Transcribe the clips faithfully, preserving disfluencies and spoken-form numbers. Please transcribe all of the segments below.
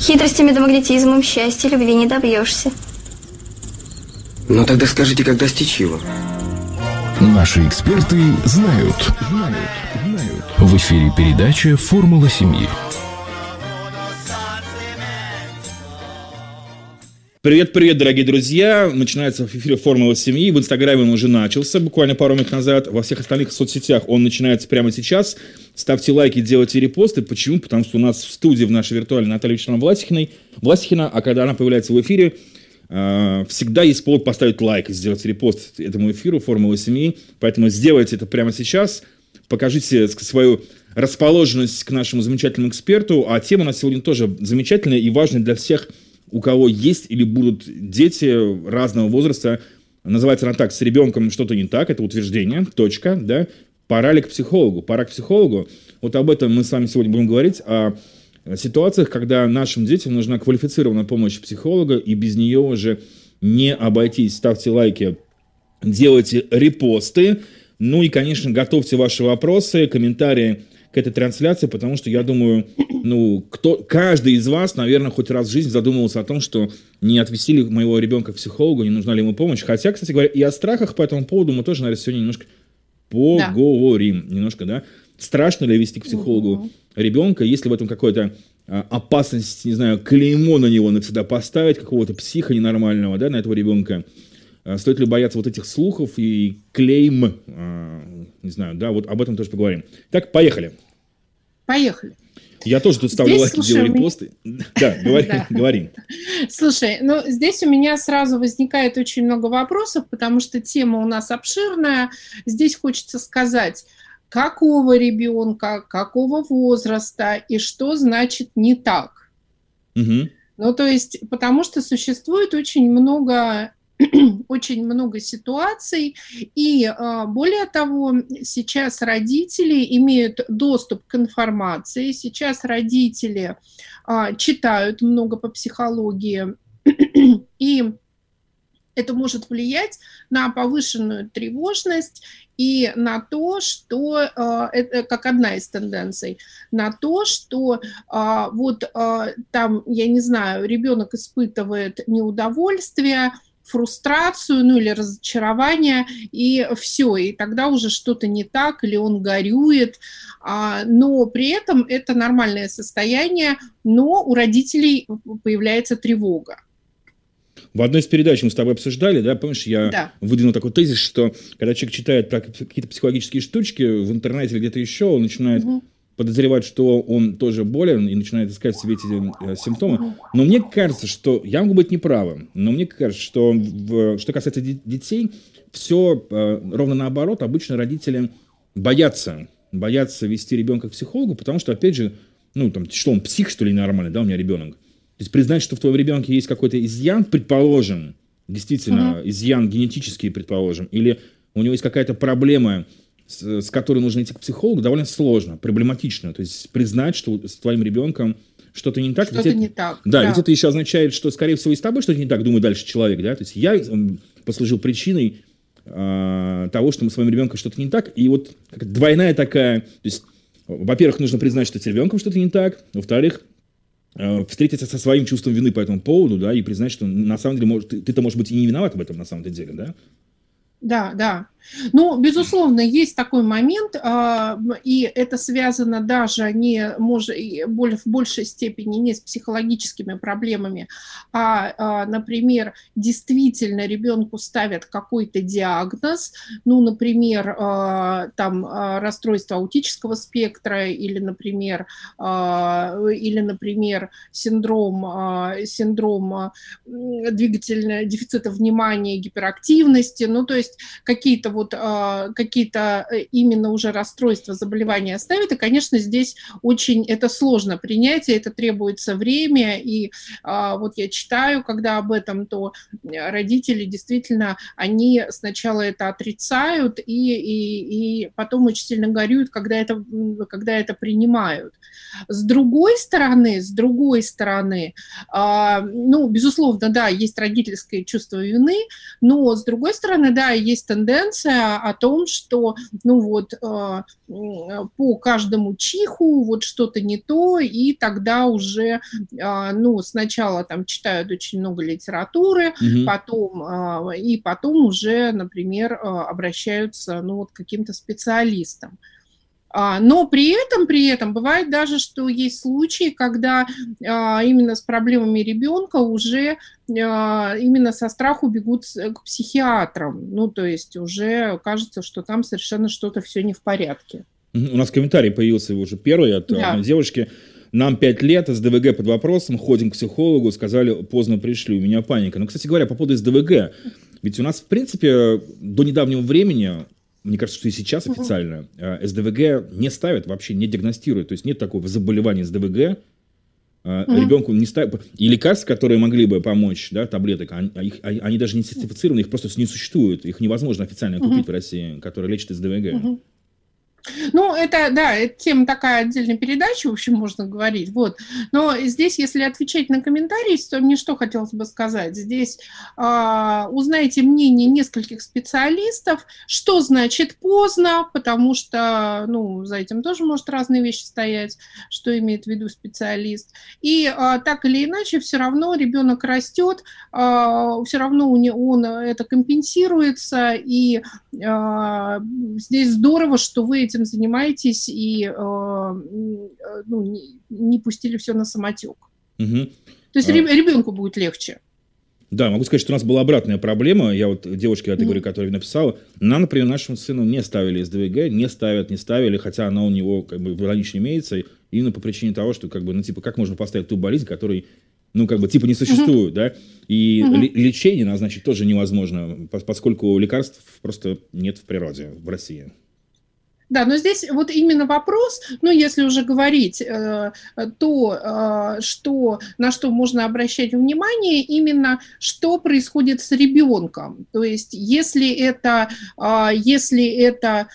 Хитростями да магнетизмом счастья любви не добьешься. Ну тогда скажите, как достичь его? Наши эксперты знают. Знают. Знают. В эфире передача «Формула семьи». Привет-привет, дорогие друзья! Начинается в эфире «Формула семьи». В Инстаграме он уже начался буквально пару минут назад. Во всех остальных соцсетях он начинается прямо сейчас. Ставьте лайки, делайте репосты. Почему? Потому что у нас в студии, в нашей виртуальной, Наталья Вячеславовна Власихина, Власихина, а когда она появляется в эфире, э, всегда есть повод поставить лайк и сделать репост этому эфиру «Формула семьи». Поэтому сделайте это прямо сейчас. Покажите свою расположенность к нашему замечательному эксперту. А тема у нас сегодня тоже замечательная и важная для всех, у кого есть или будут дети разного возраста. Называется она так: с ребенком что-то не так, это утверждение, точка, да. Пора ли к психологу? Пора к психологу. Вот об этом мы с вами сегодня будем говорить, о ситуациях, когда нашим детям нужна квалифицированная помощь психолога, и без нее уже не обойтись. Ставьте лайки, делайте репосты, ну и, конечно, готовьте ваши вопросы, комментарии к этой трансляции, потому что я думаю, ну, кто, каждый из вас, наверное, хоть раз в жизни задумывался о том, что не отвести ли моего ребенка к психологу, не нужна ли ему помощь. Хотя, кстати говоря, и о страхах по этому поводу мы тоже, наверное, сегодня немножко поговорим. Да. Немножко, да. Страшно ли вести к психологу угу. ребенка, если в этом какая-то а, опасность, не знаю, клеймо на него навсегда поставить, какого-то психа ненормального, да, на этого ребенка. А, стоит ли бояться вот этих слухов и клейм, а, не знаю, да, вот об этом тоже поговорим. Так, поехали. Поехали. Я тоже тут ставлю лайки, делаю репосты. Да, говори, говори. Слушай, ну здесь у меня сразу возникает очень много вопросов, потому что тема у нас обширная. Здесь хочется сказать, какого ребенка, какого возраста и что значит не так. Угу. Ну, то есть, потому что существует очень много... очень много ситуаций, и более того, сейчас родители имеют доступ к информации, сейчас родители читают много по психологии, и это может влиять на повышенную тревожность и на то, что, это как одна из тенденций, на то, что вот там, я не знаю, ребенок испытывает неудовольствие, фрустрацию, ну или разочарование, и все, и тогда уже что-то не так, или он горюет, а, но при этом это нормальное состояние, но у родителей появляется тревога. В одной из передач мы с тобой обсуждали, да, помнишь, я да. выдвинул такой тезис, что когда человек читает про какие-то психологические штучки в интернете или где-то еще, он начинает... Угу. подозревать, что он тоже болен, и начинает искать в себе эти э, симптомы. Но мне кажется, что... Я могу быть неправым, но мне кажется, что в, что касается д- детей, все э, ровно наоборот. Обычно родители боятся, боятся вести ребенка к психологу, потому что, опять же, ну, там, что он, псих, что ли, нормальный, да, у меня ребенок. То есть признать, что в твоем ребенке есть какой-то изъян, предположим, действительно, uh-huh. изъян генетический, предположим, или у него есть какая-то проблема, С, с которой нужно идти к психологу, довольно сложно, проблематично. То есть признать, что с твоим ребенком что-то не так. Что-то ведь не это, так. Да, да, ведь это еще означает, что, скорее всего, и с тобой что-то не так, думает дальше человек. Да? То есть я послужил причиной э, того, что мы с своим ребенком что-то не так. И вот двойная такая... То есть, во-первых, нужно признать, что с ребенком что-то не так. Во-вторых, э, встретиться со своим чувством вины по этому поводу, да, и признать, что на самом деле может, ты, ты-то, может быть, и не виноват в этом на самом деле, да? Да, да. Ну, безусловно, есть такой момент, и это связано даже не, может, в большей степени не с психологическими проблемами, а, например, действительно ребенку ставят какой-то диагноз, ну, например, там расстройство аутического спектра или, например, или, например, синдром, синдром двигательного дефицита внимания и гиперактивности, ну, то есть какие-то вот какие-то именно уже расстройства, заболевания ставят, и, конечно, здесь очень это сложно принять, и это требуется время, и вот я читаю, когда об этом, то родители действительно, они сначала это отрицают, и, и, и потом очень сильно горюют, когда это, когда это принимают. С другой стороны, с другой стороны, ну, безусловно, да, есть родительское чувство вины, но с другой стороны, да, есть тенденция, информация о том, что, ну вот, по каждому чиху вот что-то не то, и тогда уже, ну, сначала там читают очень много литературы, Мгм. потом, и потом уже, например, обращаются, ну, вот к каким-то специалистам. А, Но при этом, при этом бывает даже, что есть случаи, когда а, именно с проблемами ребенка уже а, именно со страху бегут с- к психиатрам. Ну, то есть уже кажется, что там совершенно что-то все не в порядке. Мгм. У нас комментарий появился уже первый от одной Да. девушки. Нам пять лет, СДВГ под вопросом, ходим к психологу, сказали, поздно пришли, у меня паника. Ну, кстати говоря, по поводу СДВГ, ведь у нас, в принципе, до недавнего времени, мне кажется, что и сейчас Мгм. официально, э, СДВГ не ставят, вообще не диагностируют, то есть нет такого заболевания СДВГ, э, Мгм. ребенку не ставят, и лекарств, которые могли бы помочь, да, таблеток, они, а их- они- они даже не сертифицированы, их просто не существует, их невозможно официально Мгм. купить в России, которые лечат СДВГ. Мгм. Ну, это, да, это тема такая отдельной передачи, в общем, можно говорить. Вот. Но здесь, если отвечать на комментарии, то мне что хотелось бы сказать. Здесь а, узнайте мнение нескольких специалистов, что значит поздно, потому что, ну, за этим тоже может разные вещи стоять, что имеет в виду специалист. И а, так или иначе, все равно ребенок растет, а, все равно у него, он это компенсируется, и а, здесь здорово, что вы этим занимаетесь и а, м, э, ну, не, не пустили все на самотек. Мгм. То есть А, реб- ребенку будет легче. Да, могу сказать, что у нас была обратная проблема. Я вот девушке этой Мгм. говорю, которая написала, нам, например, нашему сыну не ставили СДВГ, не ставят, не ставили, хотя она у него как бы в наличии имеется, именно по причине того, что как бы, ну, типа, как можно поставить ту болезнь, которой, ну, как бы, типа, не существует, да, и Мгм. ле- лечение назначить тоже невозможно, пос- поскольку лекарств просто нет в природе в России. Да, но здесь вот именно вопрос, ну, если уже говорить, э, то, э, что, на что можно обращать внимание, именно что происходит с ребенком. То есть, если это, а, если это,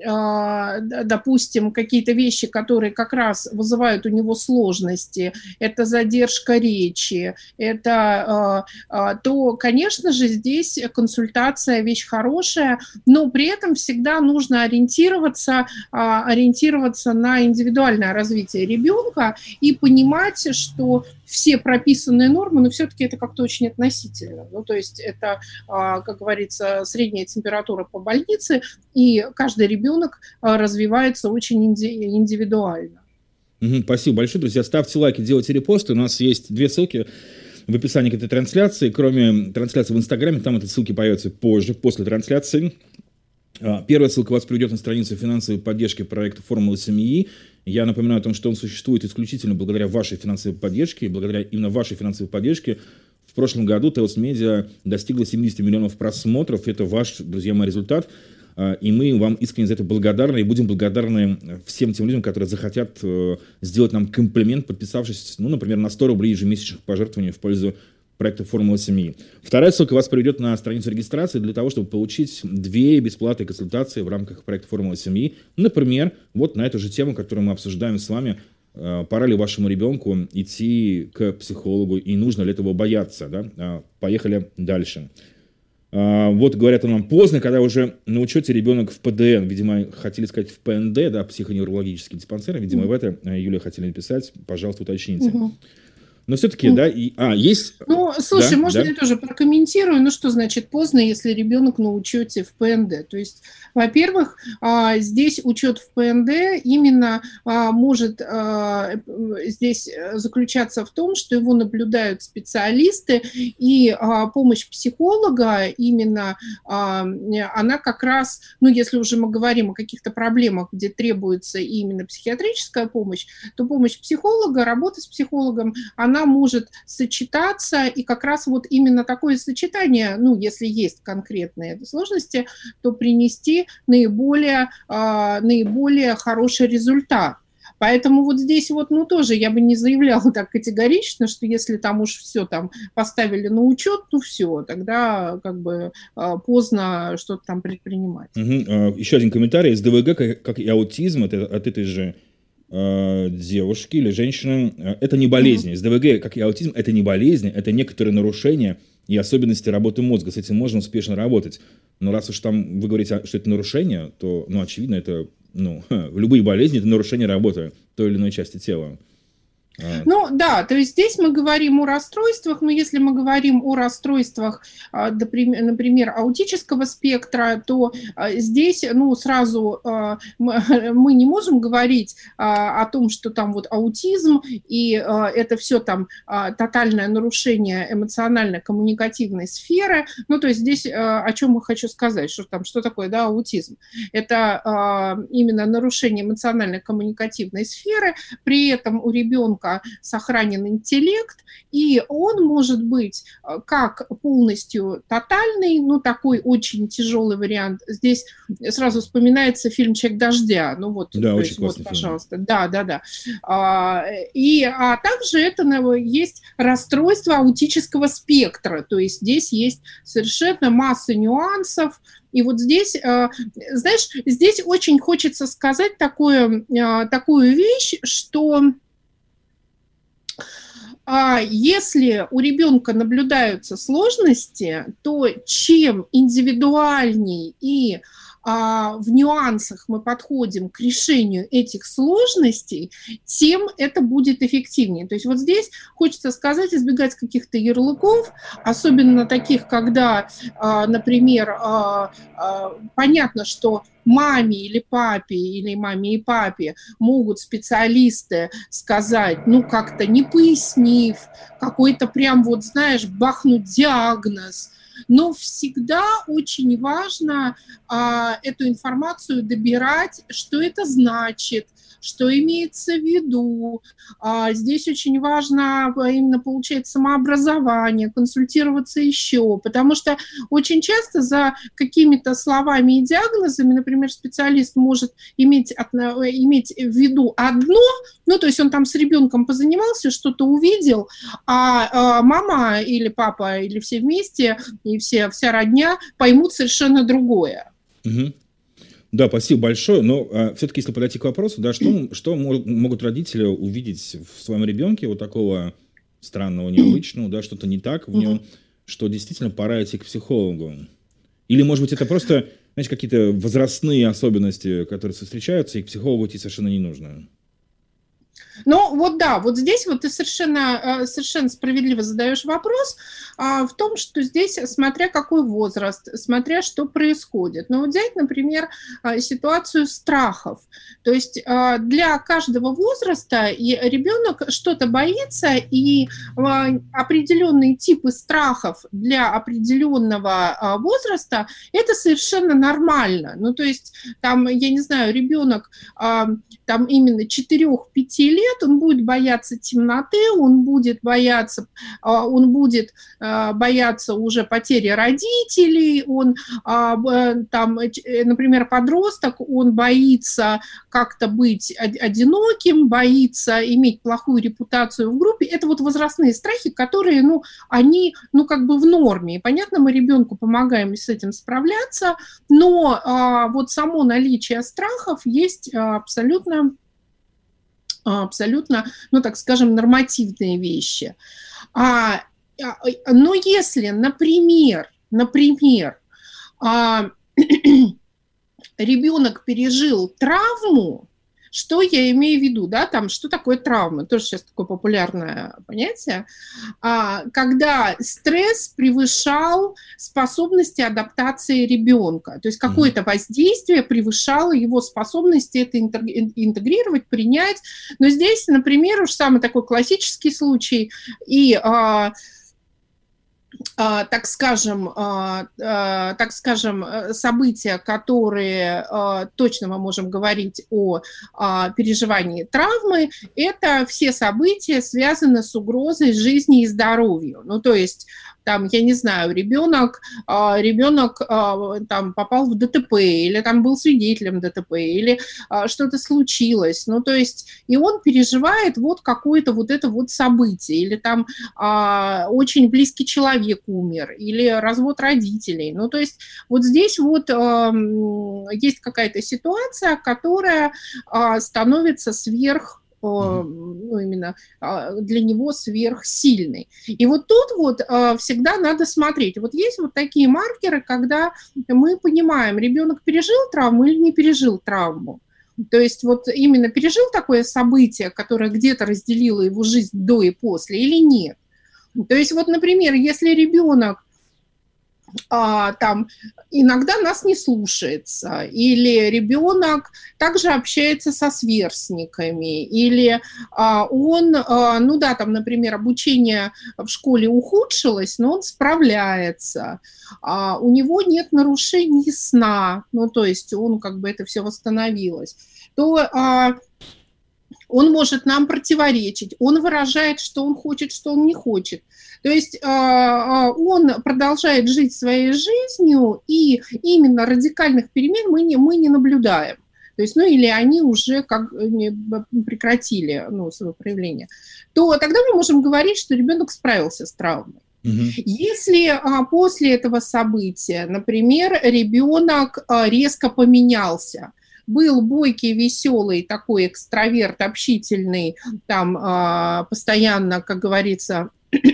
а, д- допустим, какие-то вещи, которые как раз вызывают у него сложности, это задержка речи, это, а, а, то, конечно же, здесь консультация вещь хорошая, но при этом всегда нужно ориентироваться, а, ориентироваться на индивидуальное развитие ребенка и понимать, что все прописанные нормы, но все-таки это как-то очень относительно. Ну, то есть это, а, как говорится, средняя температура по больнице, и каждый ребенок а, развивается очень инди- индивидуально. Мгм, спасибо большое, друзья. Ставьте лайки, делайте репосты. У нас есть две ссылки в описании к этой трансляции. Кроме трансляции в Инстаграме, там эти ссылки появятся позже, после трансляции. А, Первая ссылка вас приведет на страницу финансовой поддержки проекта «Формула семьи». Я напоминаю о том, что он существует исключительно благодаря вашей финансовой поддержке. И благодаря именно вашей финансовой поддержке в прошлом году Теос Медиа достигла семьдесят миллионов просмотров. Это ваш, друзья мои, результат. А, И мы вам искренне за это благодарны. И будем благодарны всем тем людям, которые захотят э, сделать нам комплимент, подписавшись, ну, например, на сто рублей ежемесячных пожертвований в пользу проекта «Формула семьи». Вторая ссылка вас приведет на страницу регистрации для того, чтобы получить две бесплатные консультации в рамках проекта «Формула семьи». Например, вот на эту же тему, которую мы обсуждаем с вами, э, пора ли вашему ребенку идти к психологу и нужно ли этого бояться. Да? А, Поехали дальше. А, Вот говорят нам поздно, когда уже на учете ребенок в ПДН, видимо, хотели сказать в ПНД, да, психоневрологический диспансер, видимо, в это э, Юлия хотели написать, пожалуйста, уточните. Мгм. Но все-таки, да, и, а, есть... Ну, слушай, Да, можно да. я тоже прокомментирую? Ну, что значит поздно, если ребенок на учете в ПНД? То есть, во-первых, а, здесь учет в ПНД именно а, может а, здесь заключаться в том, что его наблюдают специалисты, и а, помощь психолога именно, а, она как раз, ну, если уже мы говорим о каких-то проблемах, где требуется именно психиатрическая помощь, то помощь психолога, работа с психологом, она может сочетаться, и как раз вот именно такое сочетание, ну, если есть конкретные сложности, то принести наиболее, а, наиболее хороший результат. Поэтому вот здесь вот, ну, тоже я бы не заявляла так категорично, что если там уж все там поставили на учет, ну, все, тогда как бы а, поздно что-то там предпринимать. Мгм. А, Еще один комментарий. СДВГ, как, как и аутизм, это от этой же э, девушки или женщины, э, это не болезнь. С ДВГ, как и аутизм, это не болезнь, это некоторые нарушения и особенности работы мозга. С этим можно успешно работать. Но раз уж там вы говорите, что это нарушение, то, ну, очевидно, это, ну, любые болезни – это нарушение работы той или иной части тела. Ну да, то есть здесь мы говорим о расстройствах, но если мы говорим о расстройствах, например, аутического спектра, то здесь, ну, сразу мы не можем говорить о том, что там вот аутизм и это все там тотальное нарушение эмоционально-коммуникативной сферы. Ну, то есть здесь о чем я хочу сказать, что там, что такое, да, аутизм? Это именно нарушение эмоционально-коммуникативной сферы, при этом у ребенка сохранен интеллект, и он может быть как полностью тотальный, ну, такой очень тяжелый вариант. Здесь сразу вспоминается фильм «Человек дождя». Ну, вот, да, то очень есть, вот, пожалуйста. Фильм. Да, да, да. А, и, а также это есть расстройство аутического спектра, то есть здесь есть совершенно масса нюансов. И вот здесь, знаешь, здесь очень хочется сказать такое, такую вещь, что если у ребенка наблюдаются сложности, то чем индивидуальней и а, в нюансах мы подходим к решению этих сложностей, тем это будет эффективнее. То есть вот здесь хочется сказать, избегать каких-то ярлыков, особенно таких, когда, а, например, а, а, понятно, что маме или папе, или маме и папе могут специалисты сказать, ну, как-то не пояснив, какой-то прям, вот, знаешь, бахнуть диагноз. Но всегда очень важно а, эту информацию добирать, что это значит, что имеется в виду. А, здесь очень важно именно получать самообразование, консультироваться еще, потому что очень часто за какими-то словами и диагнозами, например, специалист может иметь, иметь в виду одно, ну, то есть он там с ребенком позанимался, что-то увидел, а, а мама или папа, или все вместе, и все, вся родня поймут совершенно другое. Угу. Да, спасибо большое. Но а, все-таки, если подойти к вопросу, да, что, что могут родители увидеть в своем ребенке вот такого странного, необычного, да, что-то не так в нем, mm-hmm. что действительно пора идти к психологу? Или, может быть, это просто, знаете, какие-то возрастные особенности, которые встречаются, и к психологу идти совершенно не нужно? Ну, вот да, вот здесь вот ты совершенно, совершенно справедливо задаешь вопрос а, в том, что здесь, смотря какой возраст, смотря что происходит. Ну, вот взять, например, ситуацию страхов. То есть а, для каждого возраста ребенок что-то боится, и а, определенные типы страхов для определенного а, возраста – это совершенно нормально. Ну, то есть там, я не знаю, ребенок а, там именно четыре-пять лет, он будет бояться темноты, он будет бояться, он будет бояться уже потери родителей, он там, например, подросток, он боится как-то быть одиноким, боится иметь плохую репутацию в группе. Это вот возрастные страхи, которые, ну, они, ну, как бы в норме. И, понятно, мы ребенку помогаем с этим справляться, но вот само наличие страхов есть абсолютно абсолютно, ну, так скажем, нормативные вещи. А, но если, например, например, а, ребенок пережил травму, что я имею в виду, да, там, что такое травма, тоже сейчас такое популярное понятие, а, когда стресс превышал способности адаптации ребенка, то есть какое-то воздействие превышало его способности это интегрировать, принять, но здесь, например, уж самый такой классический случай, и а, Uh, так скажем, uh, uh, так скажем, события, которые uh, точно мы можем говорить о uh, переживании травмы, это все события связаны с угрозой жизни и здоровью. Ну, то есть, там, я не знаю, ребенок, uh, ребенок uh, там, попал в ДТП, или там был свидетелем ДТП, или uh, что-то случилось. Ну, то есть, и он переживает вот какое-то вот это вот событие, или там uh, очень близкий человек человек умер, или развод родителей. Ну, то есть вот здесь вот э, есть какая-то ситуация, которая э, становится сверх, э, ну, именно э, для него сверхсильной. И вот тут вот э, всегда надо смотреть. Вот есть вот такие маркеры, когда мы понимаем, ребенок пережил травму или не пережил травму. То есть вот именно пережил такое событие, которое где-то разделило его жизнь до и после, или нет. То есть вот, например, если ребенок а, там иногда нас не слушается, или ребенок также общается со сверстниками, или а, он, а, ну да, там, например, обучение в школе ухудшилось, но он справляется, а, у него нет нарушений сна, ну то есть он как бы это все восстановилось, то а, он может нам противоречить, он выражает, что он хочет, что он не хочет. То есть он продолжает жить своей жизнью, и именно радикальных перемен мы не, мы не наблюдаем. То есть, ну или они уже как прекратили, ну, свое проявление. То тогда мы можем говорить, что ребенок справился с травмой. Угу. Если а, после этого события, например, ребенок а, резко поменялся, был бойкий, веселый, такой экстраверт, общительный, там а, постоянно, как говорится,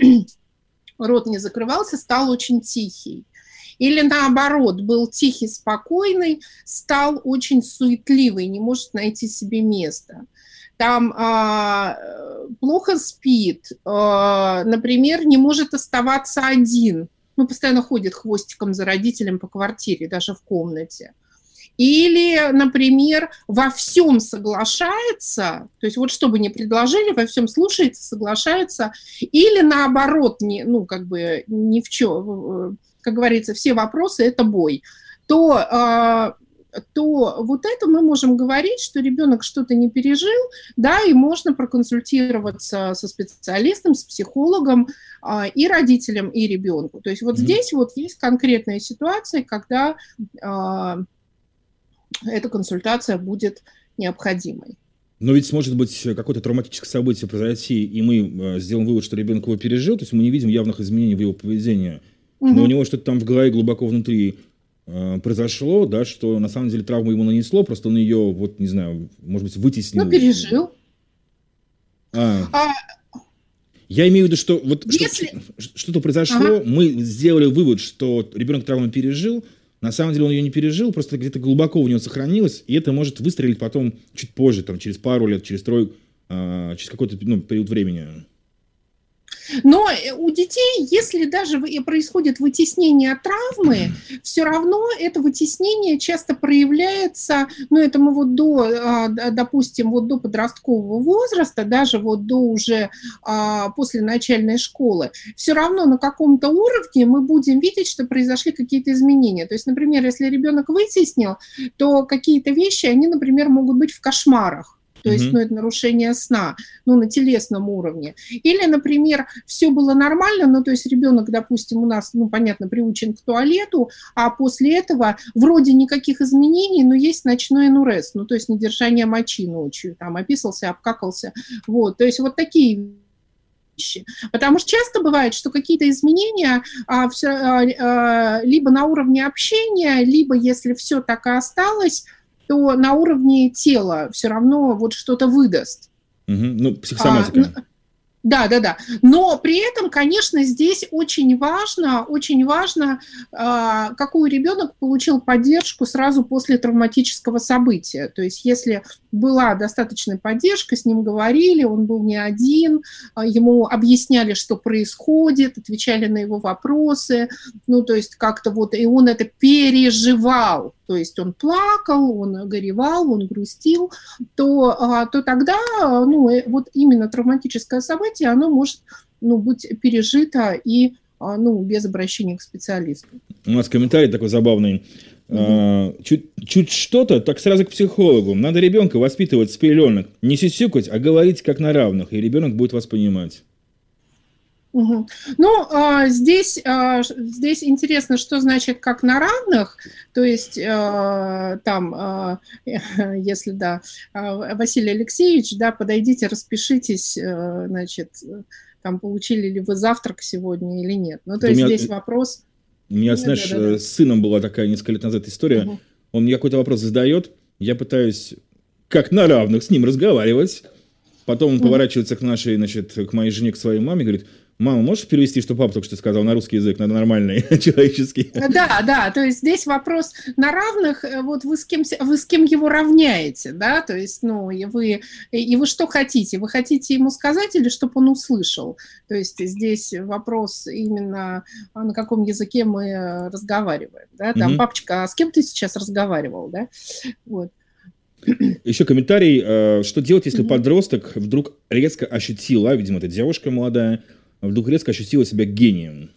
рот не закрывался, стал очень тихий. Или наоборот, был тихий, спокойный, стал очень суетливый, не может найти себе место. Там а, плохо спит, а, например, не может оставаться один, ну, постоянно ходит хвостиком за родителем по квартире, даже в комнате. Или, например, во всем соглашается, то есть вот что бы ни предложили, во всем слушается, соглашается, или наоборот, не, ну, как бы ни в чем, как говорится, все вопросы – это бой, то, то вот это мы можем говорить, что ребенок что-то не пережил, да, и можно проконсультироваться со специалистом, с психологом, и родителям, и ребенку. То есть вот mm-hmm. здесь вот есть конкретная ситуация, когда эта консультация будет необходимой. Но ведь может быть какое-то травматическое событие произойти, и мы сделаем вывод, что ребенок его пережил, то есть мы не видим явных изменений в его поведении, угу. но у него что-то там в голове глубоко внутри э, произошло, да, что на самом деле травму ему нанесло, просто он ее, вот не знаю, может быть, вытеснил. Ну, пережил. А, а... Я имею в виду, что вот Если... что, что-то произошло, ага. мы сделали вывод, что ребенок травму пережил. На самом деле он ее не пережил, просто где-то глубоко у него сохранилось, и это может выстрелить потом чуть позже, там, через пару лет, через трое, э, через какой-то ну, период времени. Но у детей, если даже происходит вытеснение травмы, все равно это вытеснение часто проявляется, ну это мы вот до, допустим, вот до подросткового возраста, даже вот до уже после начальной школы, все равно на каком-то уровне мы будем видеть, что произошли какие-то изменения. То есть, например, если ребенок вытеснил, то какие-то вещи, они, например, могут быть в кошмарах. То есть, ну, это нарушение сна, ну, на телесном уровне. Или, например, все было нормально, ну, то есть ребенок, допустим, у нас, ну, понятно, приучен к туалету, а после этого вроде никаких изменений, но есть ночной энурез, ну, то есть недержание мочи ночью, там, описался, обкакался, вот. То есть вот такие вещи. Потому что часто бывает, что какие-то изменения а, все, а, а, либо на уровне общения, либо, если все так и осталось, то на уровне тела все равно вот что-то выдаст. Угу. Ну, психосоматика. А, да, да, да. Но при этом, конечно, здесь очень важно, очень важно, а, какую ребенок получил поддержку сразу после травматического события. То есть, если была достаточная поддержка, с ним говорили, он был не один, ему объясняли, что происходит, отвечали на его вопросы, ну, то есть как-то вот, и он это переживал. То есть он плакал, он горевал, он грустил, то, то тогда, ну, вот именно травматическое событие, оно может, ну, быть пережито и, ну, без обращения к специалисту. У нас комментарий такой забавный. Mm-hmm. Чуть, чуть что-то, так сразу к психологу. Надо ребенка воспитывать с пеленок. Не сюсюкать, а говорить как на равных, и ребенок будет вас понимать. Угу. Ну, а, здесь, а, здесь интересно, что значит как на равных, то есть а, там, а, если, да, Василий Алексеевич, да, подойдите, распишитесь, а, значит, там, получили ли вы завтрак сегодня или нет. Ну, то Да есть у меня- здесь вопрос... У меня, Ну, знаешь, да, да, да. с сыном была такая несколько лет назад история. Мгм. Он мне какой-то вопрос задает, я пытаюсь как на равных с ним разговаривать. Потом он Мгм. поворачивается к нашей, значит, к моей жене, к своей маме, говорит: мама, можешь перевести, что папа только что сказал на русский язык, на нормальный, человеческий? Да, да, то есть здесь вопрос на равных, э, вот вы с кем, с- вы с кем его равняете, да, то есть, ну, и вы, и вы что хотите? Вы хотите ему сказать или чтобы он услышал? То есть здесь вопрос именно, а на каком языке мы э, разговариваем, да, там, Мгм. папочка, а с кем ты сейчас разговаривал, да, вот. Еще комментарий, э, что делать, если Мгм. подросток вдруг резко ощутила, видимо, это девушка молодая, вдруг резко ощутила себя гением?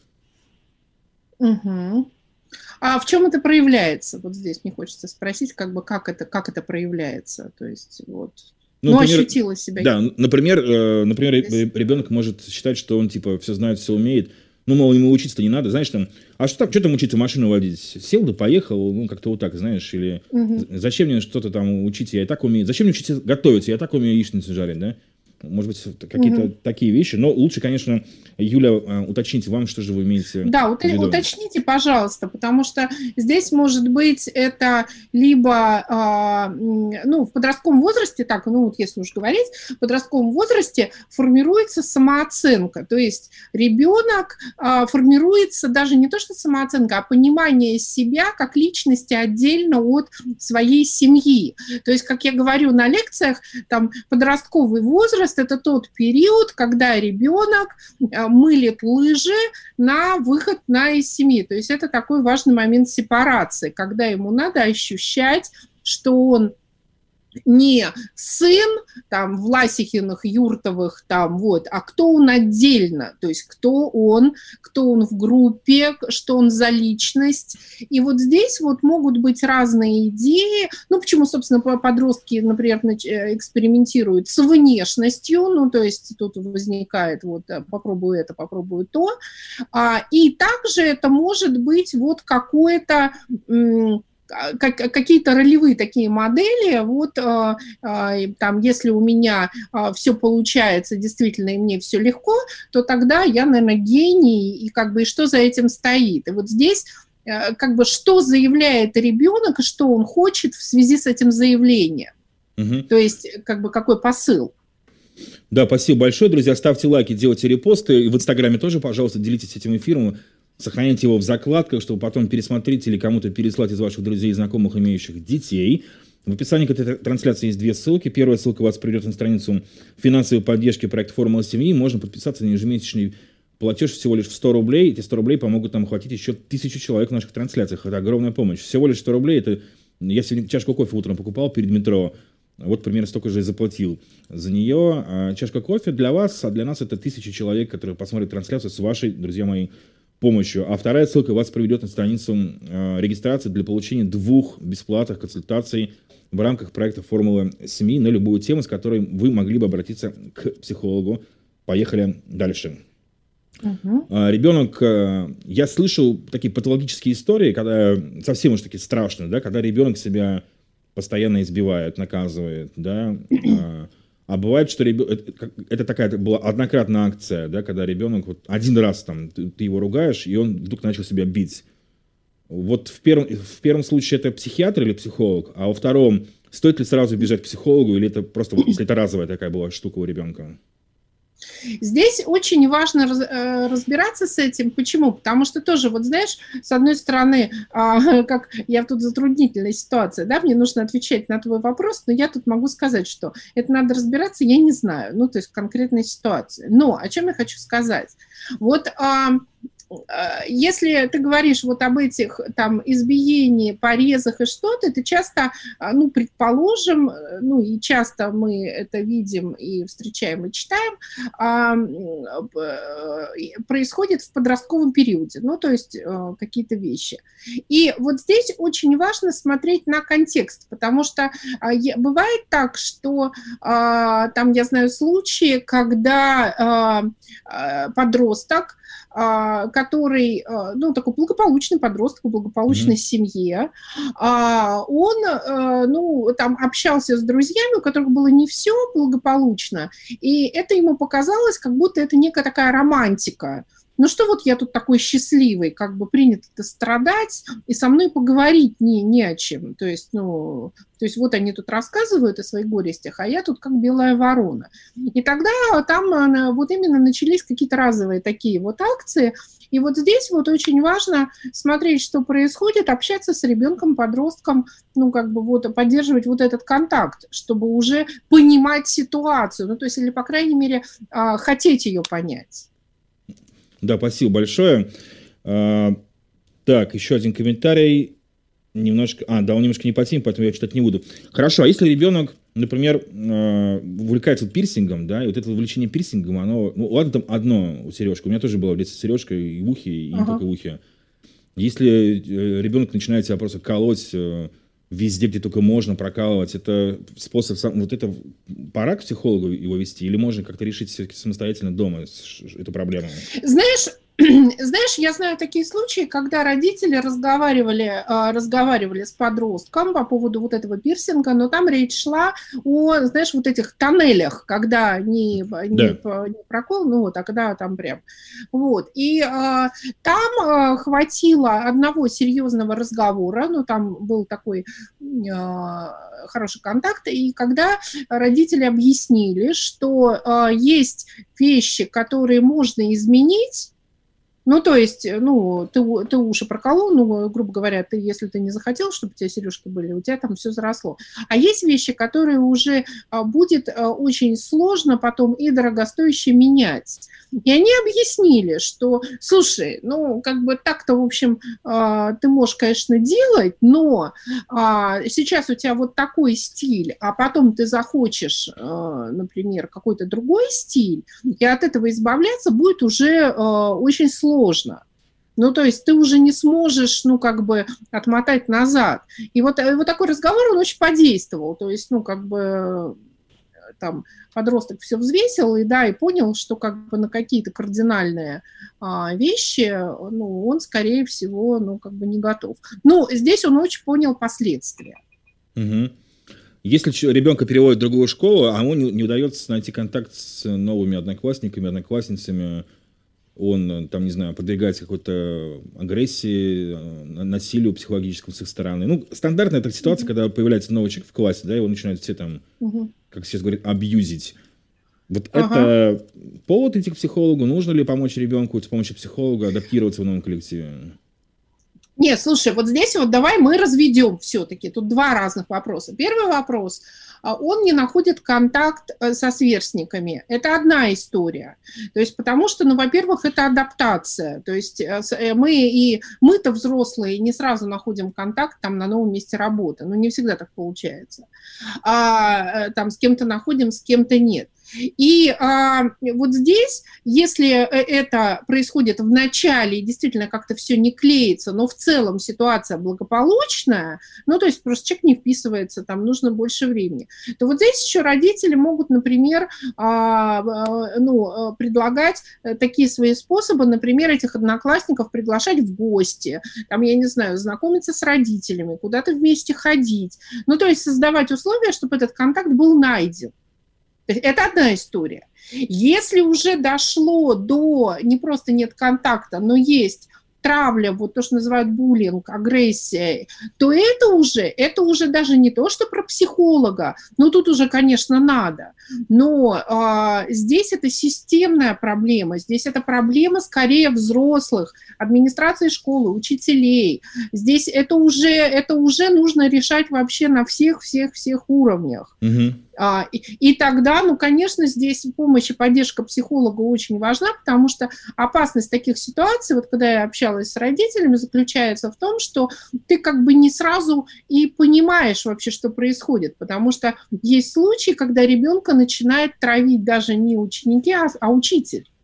Мгм. А в чем это проявляется? Вот здесь мне хочется спросить, как бы, как это, как это проявляется, то есть, вот, ну, например, ощутила себя. Да, н- например, э, например, ре- ребенок может считать, что он типа все знает, все умеет. Ну, мол, ему учиться-то не надо, знаешь, там, а что так, что там учиться машину водить? Сел да поехал, ну, как-то вот так, знаешь, или Мгм. з- зачем мне что-то там учить, я и так умею, зачем мне учиться готовить, я и так умею яичницу жарить, да? Может быть, это какие-то Мгм. такие вещи, но лучше, конечно, Юля, э, уточните вам, что же вы имеете Да, в уто- виду. уточните, пожалуйста, потому что здесь может быть это либо, а, м, ну, в подростковом возрасте, так, ну, вот если уж говорить, в подростковом возрасте формируется самооценка, то есть ребенок а, формируется даже не то, что самооценка, а понимание себя как личности отдельно от своей семьи. То есть, как я говорю на лекциях, там, подростковый возраст – это тот период, когда ребенок а, мылит лыжи на выход на из семьи. То есть это такой важный момент сепарации, когда ему надо ощущать, что он не сын там Власихиных, Юртовых, там вот, а кто он отдельно, то есть кто он, кто он в группе, что он за личность. И вот здесь вот могут быть разные идеи. Ну, почему, собственно, подростки, например, нач- э, экспериментируют с внешностью, ну, то есть тут возникает вот э, попробую это, попробую то. А, и также это может быть вот какое-то м, как- какие-то ролевые такие модели, вот а, а, и там, если у меня все получается действительно, и мне все легко, то тогда я, наверное, гений, и как бы и что за этим стоит. И вот здесь э, как бы что заявляет ребенок, и что он хочет в связи с этим заявлением. Мгм. То есть как бы какой посыл. Да, спасибо большое, друзья. Ставьте лайки, делайте репосты. И в Инстаграме тоже, пожалуйста, делитесь этим эфиром. Сохраняйте его в закладках, чтобы потом пересмотреть или кому-то переслать из ваших друзей и знакомых, имеющих детей. В описании к этой трансляции есть две ссылки. Первая ссылка вас приведет на страницу финансовой поддержки проекта «Формула семьи». Можно подписаться на ежемесячный платеж всего лишь в сто рублей. Эти сто рублей помогут нам охватить еще тысячу человек в наших трансляциях. Это огромная помощь. Всего лишь сто рублей. Это я сегодня чашку кофе утром покупал перед метро. Вот примерно столько же и заплатил за нее. А чашка кофе для вас, а для нас это тысячи человек, которые посмотрят трансляцию с вашей, друзья мои, помощью. А вторая ссылка вас приведет на страницу э, регистрации для получения двух бесплатных консультаций в рамках проекта «Формула семьи» на любую тему, с которой вы могли бы обратиться к психологу. Поехали дальше. Угу. А, Ребенок, э, я слышал такие патологические истории, когда совсем уж такие страшные, да, когда ребенок себя постоянно избивает, наказывает, да, а, а бывает, что ребё- это, как- это такая была однократная акция, да, когда ребенок вот один раз там ты, ты его ругаешь, и он вдруг начал себя бить. Вот в первом, в первом случае это психиатр или психолог, а во втором стоит ли сразу бежать к психологу, или это просто, вот, если это разовая такая была штука у ребенка? Здесь очень важно раз, э, разбираться с этим. Почему? Потому что тоже, вот знаешь, с одной стороны, а, как я тут в затруднительной ситуации, да, мне нужно отвечать на твой вопрос, но я тут могу сказать, что это надо разбираться, я не знаю, ну, то есть в конкретной ситуации. Но о чем я хочу сказать? Вот а, если ты говоришь вот об этих там избиениях, порезах и что-то, это часто, ну, предположим, ну, и часто мы это видим и встречаем, и читаем, происходит в подростковом периоде, ну, то есть какие-то вещи. И вот здесь очень важно смотреть на контекст, потому что бывает так, что там, я знаю случаи, когда подросток, который, ну, такой благополучный подросток, в благополучной mm-hmm. семье, он, ну, там общался с друзьями, у которых было не все благополучно, и это ему показалось, как будто это некая такая романтика. Ну что вот я тут такой счастливый, как бы принято-то страдать, и со мной поговорить не, не о чем. То есть, ну, то есть вот они тут рассказывают о своих горестях, а я тут как белая ворона. И тогда там вот именно начались какие-то разовые такие вот акции. И вот здесь вот очень важно смотреть, что происходит, общаться с ребенком, подростком, ну, как бы вот поддерживать вот этот контакт, чтобы уже понимать ситуацию, ну, то есть, или, по крайней мере, хотеть ее понять. Да, спасибо большое. А, так, еще один комментарий. Немножко... А, да, он немножко не по теме, поэтому я читать не буду. Хорошо, а если ребенок, например, увлекается пирсингом, да, и вот это увлечение пирсингом, оно... Ну, ладно, там одно у сережки. У меня тоже была в детстве сережка и в ухе, и не ага. только в ухе. Если ребенок начинает себя просто колоть везде, где только можно, прокалывать, это способ... Вот это пора к психологу его вести? Или можно как-то решить все-таки самостоятельно дома эту проблему? Знаешь... Знаешь, я знаю такие случаи, когда родители разговаривали, разговаривали с подростком по поводу вот этого пирсинга, но там речь шла о, знаешь, вот этих тоннелях, когда не, не, да. не прокол, ну вот, а когда там прям. Вот. И а, там а, хватило одного серьезного разговора, ну там был такой а, хороший контакт, и когда родители объяснили, что а, есть вещи, которые можно изменить. Ну, то есть, ну, ты, ты уши проколол, ну, грубо говоря, ты, если ты не захотел, чтобы у тебя сережки были, у тебя там все заросло. А есть вещи, которые уже а, будет а, очень сложно потом и дорогостояще менять. И они объяснили, что, слушай, ну, как бы так-то, в общем, а, ты можешь, конечно, делать, но а, сейчас у тебя вот такой стиль, а потом ты захочешь, а, например, какой-то другой стиль, и от этого избавляться будет уже а, очень сложно. Сложно. Ну, то есть ты уже не сможешь, ну, как бы отмотать назад. И вот, вот такой разговор, он очень подействовал. То есть, ну, как бы там подросток все взвесил и, да, и понял, что как бы на какие-то кардинальные а, вещи, ну, он, скорее всего, ну, как бы не готов. Ну, здесь он очень понял последствия. Угу. Если ребенка переводят в другую школу, а ему не, не удается найти контакт с новыми одноклассниками, одноклассницами, он, там, не знаю, подвергается какой-то агрессии, насилию психологическому с их стороны. Ну, стандартная эта ситуация, mm-hmm. когда появляется новый человек в классе, да, его начинают все там, mm-hmm. как сейчас говорят, абьюзить. Вот ага. это повод идти к психологу? Нужно ли помочь ребенку с помощью психолога адаптироваться в новом коллективе? Нет, слушай, вот здесь вот давай мы разведем все-таки. Тут два разных вопроса. Первый вопрос. Он не находит контакт со сверстниками. Это одна история. То есть, потому что, ну, во-первых, это адаптация. То есть мы и мы-то взрослые не сразу находим контакт там на новом месте работы. Ну, не всегда так получается. А, там с кем-то находим, с кем-то нет. И а, вот здесь, если это происходит в начале, и действительно как-то все не клеится, но в целом ситуация благополучная, ну, то есть просто человек не вписывается, там нужно больше времени, то вот здесь еще родители могут, например, а, а, ну, предлагать такие свои способы, например, этих одноклассников приглашать в гости, там, я не знаю, знакомиться с родителями, куда-то вместе ходить, ну, то есть создавать условия, чтобы этот контакт был найден. Это одна история. Если уже дошло до, не просто нет контакта, но есть травля, вот то, что называют буллинг, агрессия, то это уже, это уже даже не то, что про психолога, ну тут уже, конечно, надо, но а, здесь это системная проблема, здесь это проблема скорее взрослых, администрации школы, учителей, здесь это уже, это уже нужно решать вообще на всех-всех-всех уровнях. Угу. А, и, и тогда, ну, конечно, здесь помощь и поддержка психолога очень важна, потому что опасность таких ситуаций, вот когда я общалась с родителями, заключается в том, что ты как бы не сразу и понимаешь вообще, что происходит, потому что есть случаи, когда ребенка начинает травить даже не ученики, а, а учитель.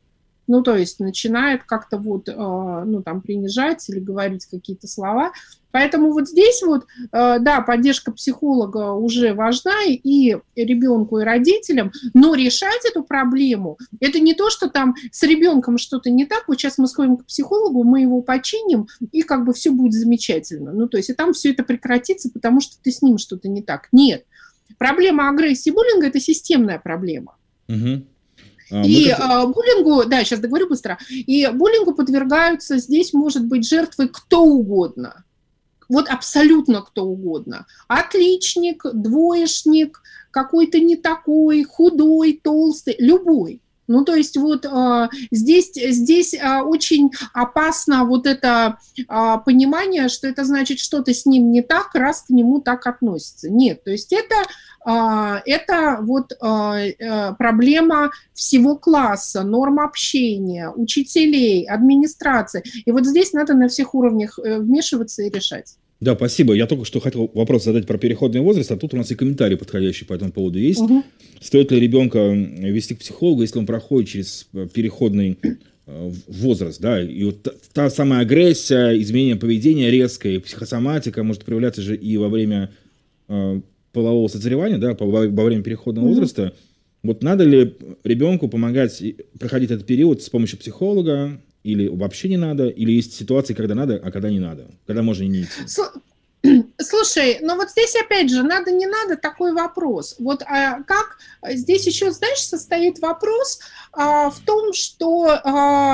Ну, то есть начинает как-то вот, ну, там, принижать или говорить какие-то слова. Поэтому вот здесь вот, да, поддержка психолога уже важна и ребенку, и родителям, но решать эту проблему, это не то, что там с ребенком что-то не так, вот сейчас мы сходим к психологу, мы его починим, и как бы все будет замечательно. Ну, то есть и там все это прекратится, потому что ты с ним что-то не так. Нет. Проблема агрессии и буллинга – это системная проблема. Угу. А, и как... а, буллингу, да, сейчас договорю быстро, и буллингу подвергаются, здесь может быть жертвой кто угодно, вот абсолютно кто угодно, отличник, двоечник, какой-то не такой, худой, толстый, любой. Ну, то есть вот э, здесь, здесь э, очень опасно вот это э, понимание, что это значит, что-то с ним не так, раз к нему так относится. Нет, то есть это, э, это вот э, проблема всего класса, норм общения, учителей, администрации. И вот здесь надо на всех уровнях вмешиваться и решать. Да, спасибо. Я только что хотел вопрос задать про переходный возраст, а тут у нас и комментарий подходящий по этому поводу есть. Угу. Стоит ли ребенка вести к психологу, если он проходит через переходный возраст, да, и вот та, та самая агрессия, изменение поведения резкое, психосоматика может проявляться же и во время э, полового созревания, да, во, во время переходного угу. возраста. Вот надо ли ребенку помогать проходить этот период с помощью психолога? Или вообще не надо, или есть ситуации, когда надо, а когда не надо, когда можно и не идти? Слушай, ну вот здесь опять же, надо, не надо, такой вопрос. Вот а как, здесь еще, знаешь, состоит вопрос а, в том, что а,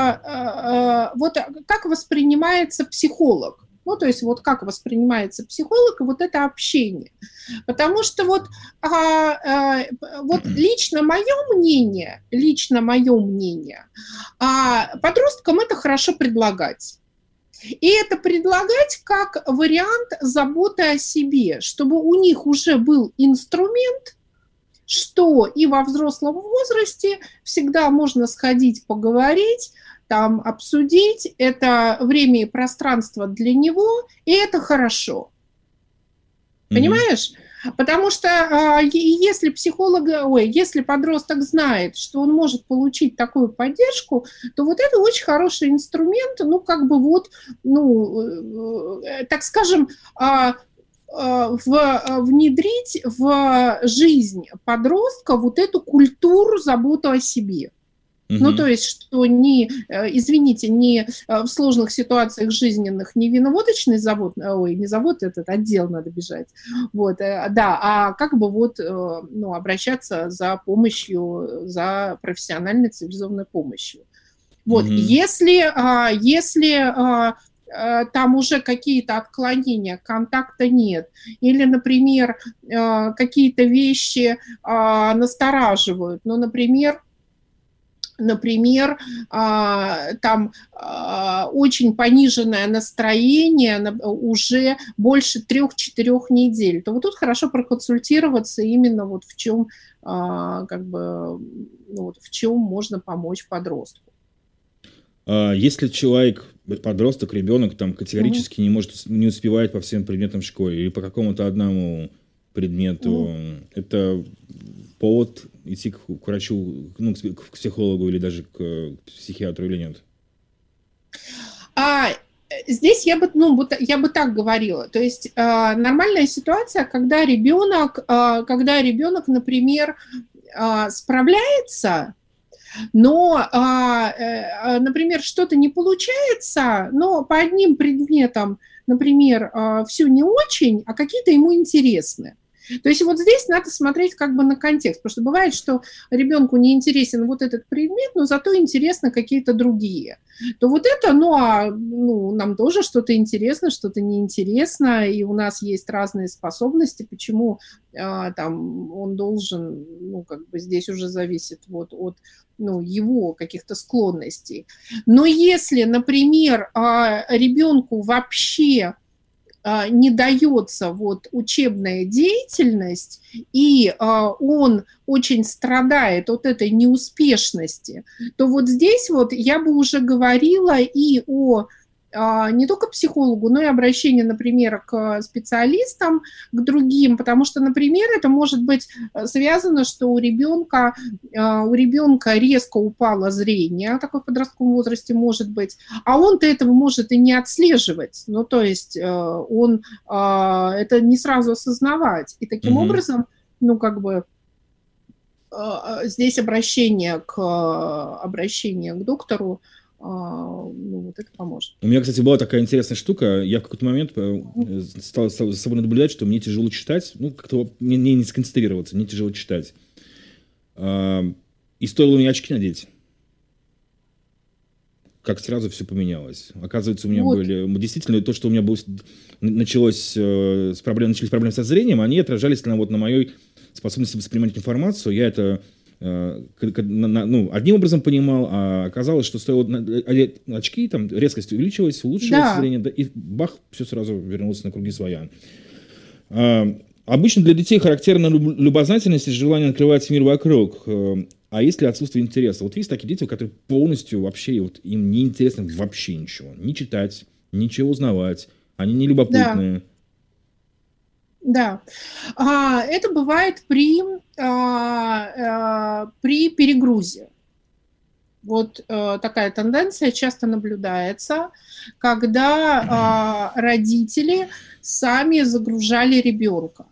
а, вот как воспринимается психолог. Ну, то есть вот как воспринимается психолог и вот это общение. Потому что вот, а, а, вот лично мое мнение, лично мое мнение, а, подросткам это хорошо предлагать. И это предлагать как вариант заботы о себе, чтобы у них уже был инструмент, что и во взрослом возрасте всегда можно сходить поговорить, там обсудить, это время и пространство для него, и это хорошо. Mm-hmm. Понимаешь? Потому что а, если психолог, ой, если подросток знает, что он может получить такую поддержку, то вот это очень хороший инструмент, ну, как бы вот, ну, так скажем, а, а, в, внедрить в жизнь подростка вот эту культуру заботы о себе. Ну, то есть, что не, извините, не в сложных ситуациях жизненных, не виноводочный завод, ой, не завод, этот отдел надо бежать, вот, да, а как бы вот, ну, обращаться за помощью, за профессиональной цивилизованной помощью. Вот, mm-hmm. если, если там уже какие-то отклонения, контакта нет, или, например, какие-то вещи настораживают, ну, например, Например, там очень пониженное настроение уже больше трех-четырех недель, то вот тут хорошо проконсультироваться именно вот в чем, как бы, ну, вот в чем можно помочь подростку. Если человек, подросток, ребенок, там категорически mm-hmm. не может, не успевает по всем предметам в школе или по какому-то одному предмету, mm-hmm. это повод идти к врачу, ну, к психологу или даже к психиатру или нет? А, здесь я бы, ну, я бы так говорила. То есть а, нормальная ситуация, когда ребенок, а, когда ребенок, например, а, справляется, но, а, а, например, что-то не получается, но по одним предметам, например, а, все не очень, а какие-то ему интересны. То есть вот здесь надо смотреть как бы на контекст, потому что бывает, что ребенку не интересен вот этот предмет, но зато интересны какие-то другие. То вот это, ну, а ну, нам тоже что-то интересно, что-то неинтересно, и у нас есть разные способности, почему а, там он должен, ну, как бы здесь уже зависит вот от, ну, его каких-то склонностей. Но если, например, а, ребенку вообще не дается вот учебная деятельность, и а, он очень страдает от этой неуспешности, то вот здесь вот я бы уже говорила и о не только к психологу, но и обращение, например, к специалистам, к другим, потому что, например, это может быть связано, что у ребенка, у ребенка резко упало зрение, такое в подростковом возрасте может быть, а он-то этого может и не отслеживать, ну, то есть он это не сразу осознавать, и таким mm-hmm. образом, ну, как бы, здесь обращение к, обращение к доктору, ну, вот это поможет. У меня, кстати, была такая интересная штука. Я в какой-то момент стал за собой наблюдать, что мне тяжело читать. Ну, как-то мне, мне не сконцентрироваться, мне тяжело читать. И стоило мне очки надеть, как сразу все поменялось. Оказывается, у меня вот. были... Действительно, то, что у меня было, началось с проблем, начались проблемы со зрением, они отражались на, вот, на моей способности воспринимать информацию. Я это... ну, одним образом понимал, а оказалось, что стоило очки, там резкость увеличилась, улучшилось да. зрение, да, и бах, все сразу вернулось на круги своя. А, обычно для детей характерна любознательность и желание открывать мир вокруг. А есть ли отсутствие интереса? Вот есть такие дети, которые полностью вообще, вот, им не интересно вообще ничего. Ни читать, ничего узнавать, они не любопытные. Да. Да, а, это бывает при, а, а, при перегрузе. Вот а, такая тенденция часто наблюдается, когда а, родители сами загружали ребенка.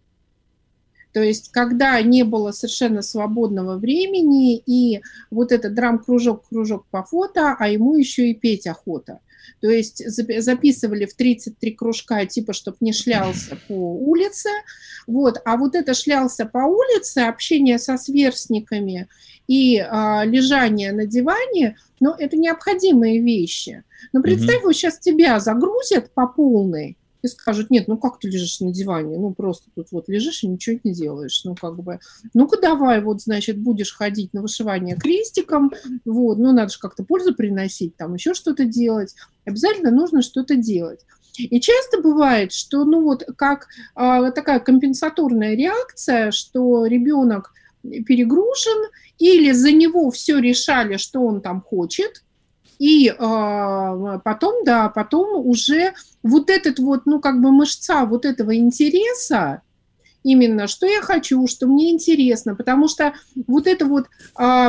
То есть, когда не было совершенно свободного времени, и вот этот драм-кружок, кружок по фото, а ему еще и петь охота. То есть записывали в тридцать три кружка, типа, чтобы не шлялся по улице. Вот. А вот это шлялся по улице, общение со сверстниками и а, лежание на диване, ну, это необходимые вещи. Но представь, mm-hmm. вот сейчас тебя загрузят по полной, и скажут, нет, ну как ты лежишь на диване, ну просто тут вот лежишь и ничего не делаешь, ну как бы, ну-ка давай вот, значит, будешь ходить на вышивание крестиком, вот, ну надо же как-то пользу приносить, там еще что-то делать, обязательно нужно что-то делать. И часто бывает, что, ну вот, как а, такая компенсаторная реакция, что ребенок перегружен, или за него все решали, что он там хочет, и э, потом, да, потом уже вот этот вот, ну, как бы мышца вот этого интереса, именно, что я хочу, что мне интересно, потому что вот это вот, э,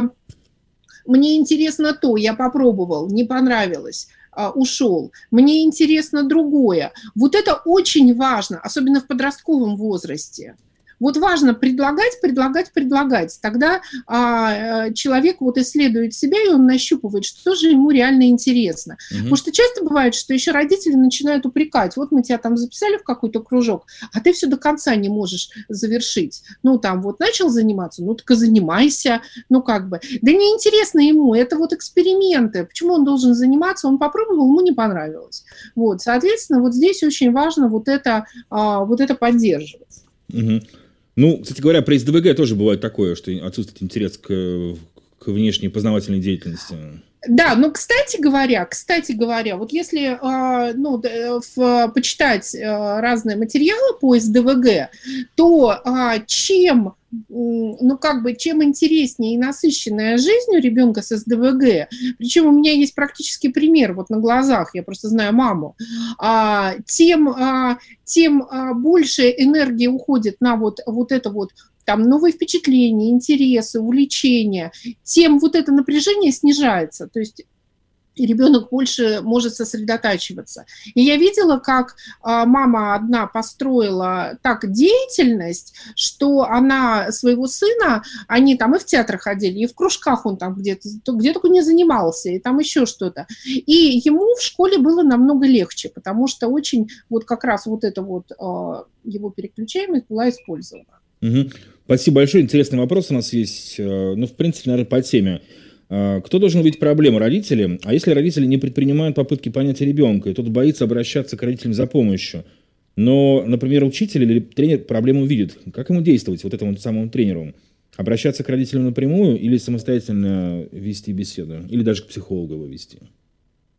мне интересно то, я попробовал, не понравилось, э, ушел, мне интересно другое. Вот это очень важно, особенно в подростковом возрасте. Вот важно предлагать, предлагать, предлагать. Тогда а, человек вот исследует себя, и он нащупывает, что же ему реально интересно. Угу. Потому что часто бывает, что еще родители начинают упрекать. Вот мы тебя там записали в какой-то кружок, а ты все до конца не можешь завершить. Ну, там вот начал заниматься, ну, так и занимайся. Ну, как бы. Да неинтересно ему, это вот эксперименты. Почему он должен заниматься? Он попробовал, ему не понравилось. Вот, соответственно, вот здесь очень важно вот это, а, вот это поддерживать. Угу. Ну, кстати говоря, при СДВГ тоже бывает такое, что отсутствует интерес к, к внешней познавательной деятельности. Да, ну, кстати говоря, кстати говоря, вот если ну, в, почитать разные материалы по СДВГ, то чем, ну, как бы, чем интереснее и насыщенная жизнь у ребенка с СДВГ, причем у меня есть практический пример вот на глазах, я просто знаю маму, тем, тем больше энергии уходит на вот, вот это вот, там новые впечатления, интересы, увлечения, тем вот это напряжение снижается, то есть ребенок больше может сосредотачиваться. И я видела, как а, мама одна построила так деятельность, что она своего сына, они там и в театр ходили, и в кружках он там где-то, где только не занимался, и там еще что-то. И ему в школе было намного легче, потому что очень вот как раз вот эта вот а, его переключаемость была использована. Угу. Спасибо большое. Интересный вопрос у нас есть. Ну, в принципе, наверное, по теме. Кто должен увидеть проблему? Родители? А если родители не предпринимают попытки понять ребенка, и тот боится обращаться к родителям за помощью, но, например, учитель или тренер проблему видит, как ему действовать, вот этому самому тренеру? Обращаться к родителям напрямую или самостоятельно вести беседу? Или даже к психологу его вести?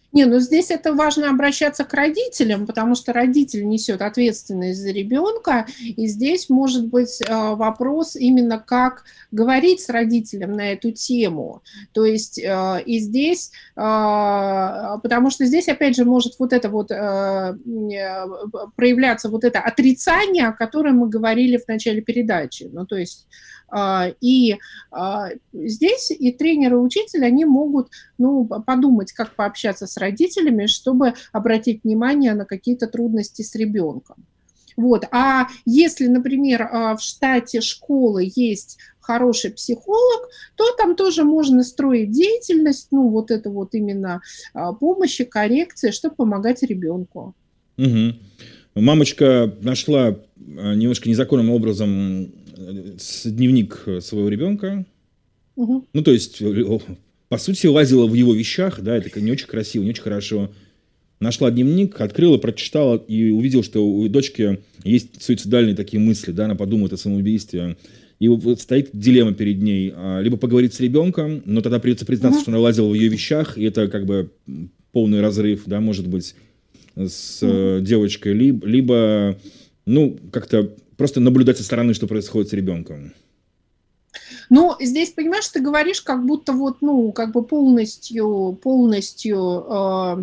Не, ну здесь это важно обращаться к родителям, потому что родитель несет ответственность за ребенка, и здесь может быть э, вопрос именно как говорить с родителем на эту тему. То есть э, и здесь, э, потому что здесь опять же может вот это вот э, проявляться вот это отрицание, о котором мы говорили в начале передачи. Ну то есть и здесь и тренер, и учитель, они могут, ну, подумать, как пообщаться с родителями, чтобы обратить внимание на какие-то трудности с ребенком. Вот. А если, например, в штате школы есть хороший психолог, то там тоже можно строить деятельность, ну, вот это вот именно помощи, коррекции, чтобы помогать ребенку. Угу. Мамочка нашла немножко незаконным образом дневник своего ребенка. Угу. Ну, то есть, по сути, лазила в его вещах, да, это не очень красиво, не очень хорошо. Нашла дневник, открыла, прочитала и увидела, что у дочки есть суицидальные такие мысли, да, она подумает о самоубийстве. И вот стоит дилемма перед ней. Либо поговорить с ребенком, но тогда придется признаться, угу. что она лазила в ее вещах, и это как бы полный разрыв, да, может быть, с угу. девочкой. Либо, либо, ну, как-то просто наблюдать со стороны, что происходит с ребенком. Ну, здесь, понимаешь, ты говоришь, как будто вот, ну, как бы полностью, полностью, э,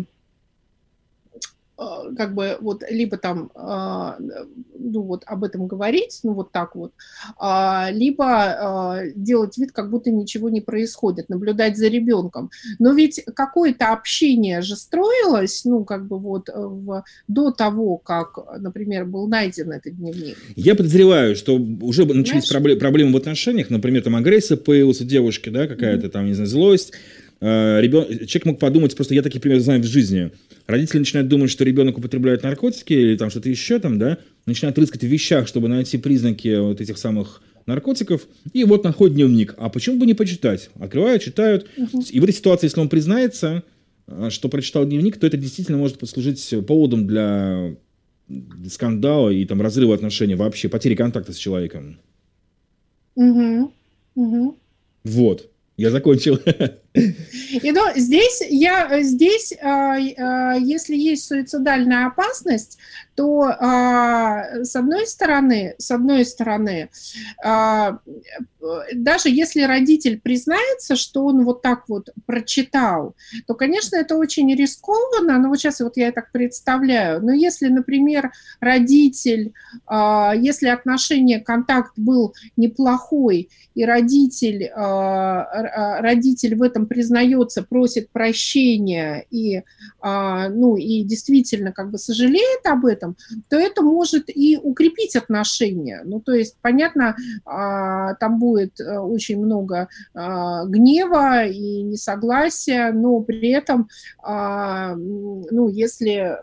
э, как бы вот, либо там, э, ну, вот об этом говорить, ну, вот так вот, э, либо э, делать вид, как будто ничего не происходит, наблюдать за ребенком. Но ведь какое-то общение же строилось, ну, как бы вот в, до того, как, например, был найден этот дневник. Я подозреваю, что уже начались проблемы, проблемы в отношениях, например, там агрессия появилась у девушки, да, какая-то mm-hmm. там, не знаю, злость. Ребен... Человек мог подумать, просто я такие примеры знаю в жизни. Родители начинают думать, что ребенок употребляет наркотики или там что-то еще там, да, начинают рыскать в вещах, чтобы найти признаки вот этих самых наркотиков, и вот находят дневник. А почему бы не почитать? Открывают, читают. Угу. И в этой ситуации, если он признается, что прочитал дневник, то это действительно может послужить поводом для скандала и там разрыва отношений, вообще потери контакта с человеком. Угу. Угу. Вот. Я закончил. И, ну, здесь, я, здесь э, э, если есть суицидальная опасность, то э, с одной стороны, с одной стороны э, даже если родитель признается, что он вот так вот прочитал, то, конечно, это очень рискованно, но вот сейчас вот я так представляю, но если, например, родитель, э, если отношение, контакт был неплохой, и родитель, э, родитель в этом признается, просит прощения и, а, ну, и действительно как бы сожалеет об этом, то это может и укрепить отношения. Ну, то есть, понятно, а, там будет очень много а, гнева и несогласия, но при этом, а, ну, если...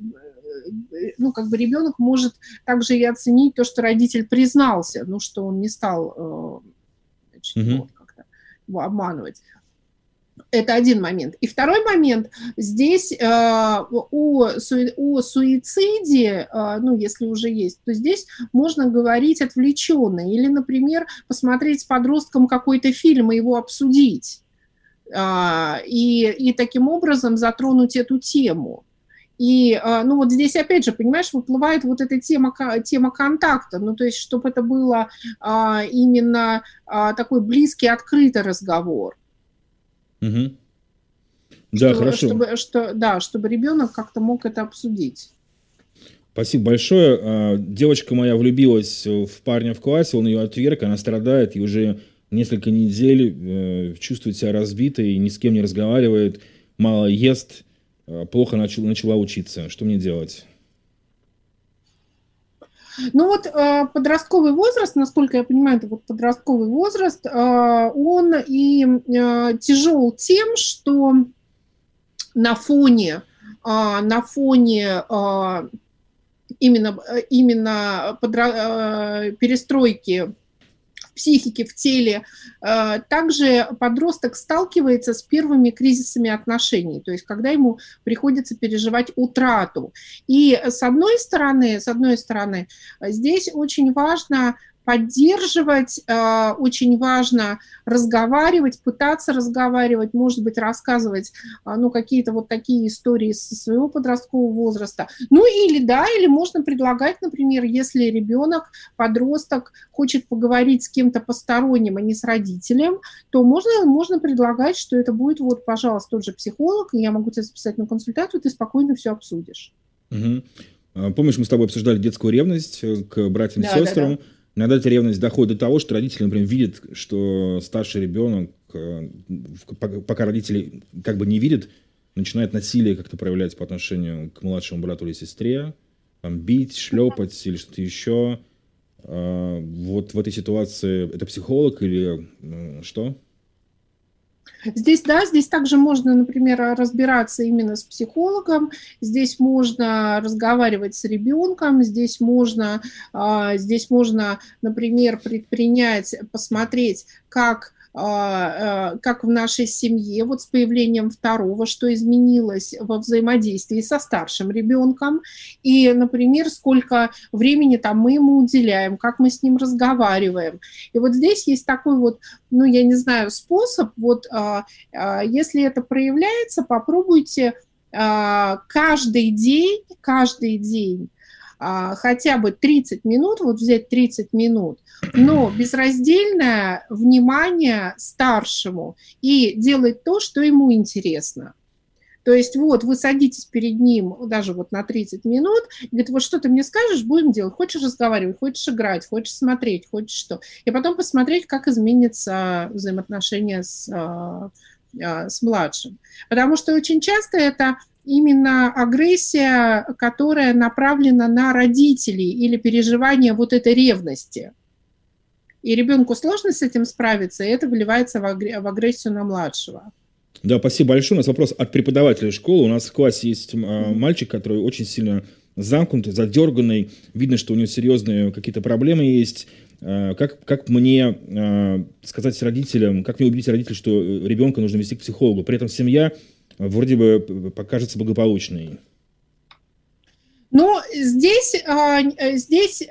ну, как бы ребенок может также и оценить то, что родитель признался, ну, что он не стал, значит, mm-hmm. вот, как-то его обманывать. Это один момент. И второй момент. Здесь э, о, су, о суициде, э, ну, если уже есть, то здесь можно говорить отвлеченно. Или, например, посмотреть с подростком какой-то фильм и его обсудить. Э, и, и таким образом затронуть эту тему. И, ну, вот здесь, опять же, понимаешь, выплывает вот эта тема, тема контакта, ну, то есть, чтобы это было а, именно а, такой близкий, открытый разговор. Угу. Да, чтобы, хорошо. Чтобы, что, да, чтобы ребенок как-то мог это обсудить. Спасибо большое. Девочка моя влюбилась в парня в классе, он ее отверг, она страдает, и уже несколько недель чувствует себя разбитой, ни с кем не разговаривает, мало ест, плохо начала, начала учиться. Что мне делать? Ну вот подростковый возраст, насколько я понимаю, это вот подростковый возраст, он и тяжел тем, что на фоне, на фоне именно, именно подро... перестройки психики, в теле, также подросток сталкивается с первыми кризисами отношений, то есть когда ему приходится переживать утрату. И с одной стороны, с одной стороны, здесь очень важно поддерживать, э, очень важно разговаривать, пытаться разговаривать, может быть, рассказывать, э, ну, какие-то вот такие истории со своего подросткового возраста. Ну, или, да, или можно предлагать, например, если ребенок, подросток хочет поговорить с кем-то посторонним, а не с родителем, то можно, можно предлагать, что это будет, вот, пожалуйста, тот же психолог, и я могу тебя записать на консультацию, ты спокойно все обсудишь. Угу. Помнишь, мы с тобой обсуждали детскую ревность к братьям и Да, сестрам? да, да. Иногда эта ревность доходит до того, что родители, например, видят, что старший ребенок, пока родители как бы не видят, начинает насилие как-то проявлять по отношению к младшему брату или сестре, там, бить, шлепать или что-то еще. Вот в этой ситуации это психолог или что? Здесь, да, здесь также можно, например, разбираться именно с психологом, здесь можно разговаривать с ребенком, здесь можно, здесь можно, например, предпринять, посмотреть, как как в нашей семье, вот с появлением второго, что изменилось во взаимодействии со старшим ребенком, и, например, сколько времени там мы ему уделяем, как мы с ним разговариваем. И вот здесь есть такой вот, ну, я не знаю, способ, вот если это проявляется, попробуйте каждый день, каждый день, хотя бы тридцать минут, вот взять тридцать минут, но безраздельное внимание старшему и делать то, что ему интересно. То есть вот вы садитесь перед ним даже вот на тридцать минут, говорит, вот что ты мне скажешь, будем делать. Хочешь разговаривать, хочешь играть, хочешь смотреть, хочешь что. И потом посмотреть, как изменится взаимоотношения с, с младшим. Потому что очень часто это именно агрессия, которая направлена на родителей или переживание вот этой ревности. И ребенку сложно с этим справиться, и это выливается в агрессию на младшего. Да, спасибо большое. У нас вопрос от преподавателя школы. У нас в классе есть мальчик, который очень сильно замкнутый, задерганный. Видно, что у него серьезные какие-то проблемы есть. Как, как мне сказать родителям, как мне убедить родителей, что ребенка нужно вести к психологу? При этом семья вроде бы покажется благополучной. Но здесь, здесь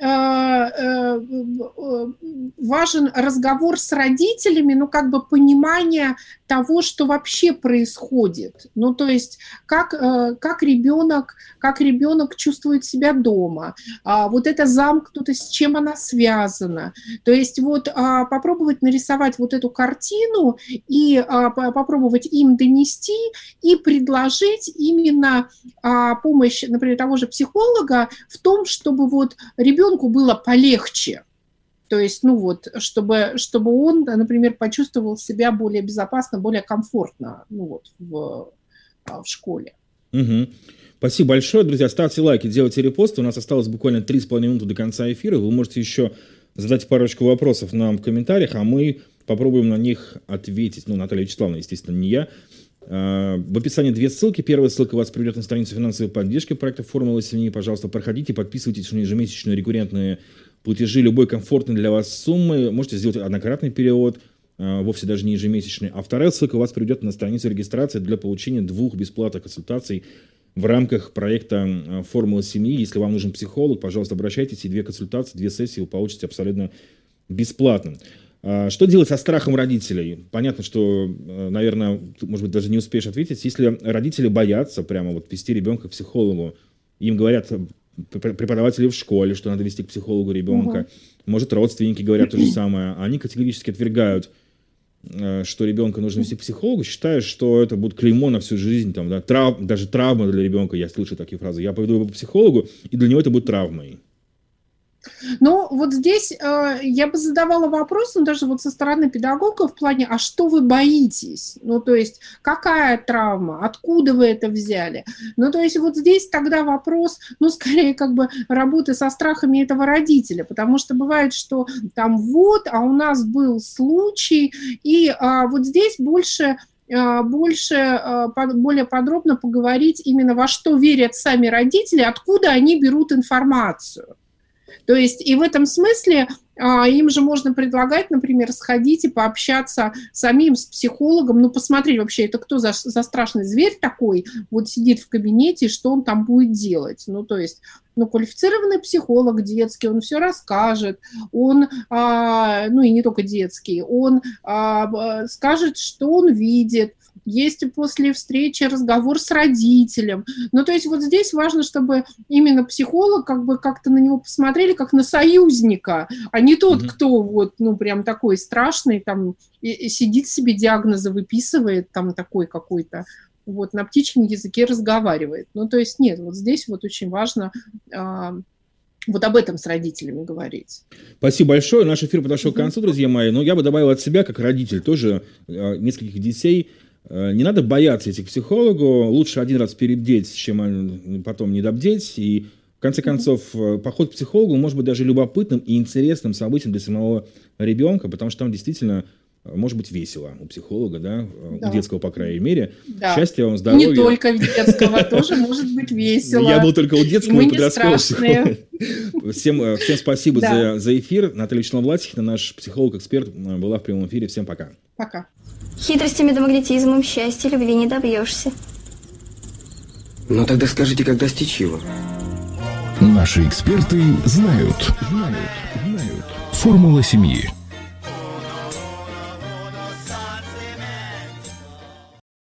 важен разговор с родителями, ну, как бы понимание того, что вообще происходит. Ну, то есть, как, как ребенок, как ребенок чувствует себя дома, вот эта замкнутость, с чем она связана. То есть, вот попробовать нарисовать вот эту картину и попробовать им донести и предложить именно помощь, например, того же психолога, в том, чтобы вот ребенку было полегче. То есть, ну вот, чтобы, чтобы он, например, почувствовал себя более безопасно, более комфортно, ну вот, в, в школе. Угу. Спасибо большое, друзья. Ставьте лайки, делайте репосты. У нас осталось буквально три с половиной минуты до конца эфира. Вы можете еще задать парочку вопросов нам в комментариях, а мы попробуем на них ответить. Ну, Наталья Вячеславовна, естественно, не я. В описании две ссылки. Первая ссылка вас приведет на страницу финансовой поддержки проекта «Формула семьи». Пожалуйста, проходите, подписывайтесь на ежемесячные рекуррентные платежи любой комфортной для вас суммы. Можете сделать однократный перевод, вовсе даже не ежемесячный. А вторая ссылка вас приведет на страницу регистрации для получения двух бесплатных консультаций в рамках проекта «Формула семьи». Если вам нужен психолог, пожалуйста, обращайтесь, и две консультации, две сессии вы получите абсолютно бесплатно. Что делать со страхом родителей? Понятно, что, наверное, может быть, даже не успеешь ответить. Если родители боятся прямо вот вести ребенка к психологу, им говорят преподаватели в школе, что надо вести к психологу ребенка, угу. Может, родственники говорят то же самое, они категорически отвергают, что ребенка нужно вести к психологу, считая, что это будет клеймо на всю жизнь, там, да, трав... даже травма для ребенка, я слышу такие фразы, я поведу его к психологу, и для него это будет травмой. Ну, вот здесь э, я бы задавала вопрос, ну, даже вот со стороны педагога в плане, а что вы боитесь? Ну, то есть, какая травма? Откуда вы это взяли? Ну, то есть, вот здесь тогда вопрос, ну, скорее, как бы, работы со страхами этого родителя, потому что бывает, что там вот, а у нас был случай, и а, вот здесь больше... больше, более подробно поговорить именно во что верят сами родители, откуда они берут информацию. То есть и в этом смысле а, им же можно предлагать, например, сходить и пообщаться самим с психологом, ну, посмотреть вообще, это кто за, за страшный зверь такой, вот сидит в кабинете, и что он там будет делать. Ну, то есть, ну, квалифицированный психолог детский, он все расскажет, он, а, ну, и не только детский, он а, скажет, что он видит. Есть после встречи разговор с родителем. Ну, то есть вот здесь важно, чтобы именно психолог как бы как-то на него посмотрели, как на союзника, а не тот, mm-hmm. кто вот, ну, прям такой страшный, там, и, и сидит себе диагнозы выписывает, там, такой какой-то, вот, на птичьем языке разговаривает. Ну, то есть нет, вот здесь вот очень важно а, вот об этом с родителями говорить. Спасибо большое. Наш эфир подошел mm-hmm. к концу, друзья мои. Но я бы добавил от себя, как родитель тоже а, нескольких детей, не надо бояться идти к психологу, лучше один раз перебдеть, чем потом недобдеть. И, в конце концов, поход к психологу может быть даже любопытным и интересным событием для самого ребенка, потому что там действительно может быть весело у психолога, да, да. у детского, по крайней мере. Да. Счастья вам, здоровья. Не только у детского, тоже может быть весело. Я был только у детского и подросткового психолога. Всем, всем спасибо да. за, за эфир. Наталья Власихина, наш психолог-эксперт, была в прямом эфире. Всем пока. Пока. Хитростями да магнетизмом счастья любви не добьешься. Ну тогда скажите, как достичь его? Наши эксперты знают. Знают. Знают. Формула семьи.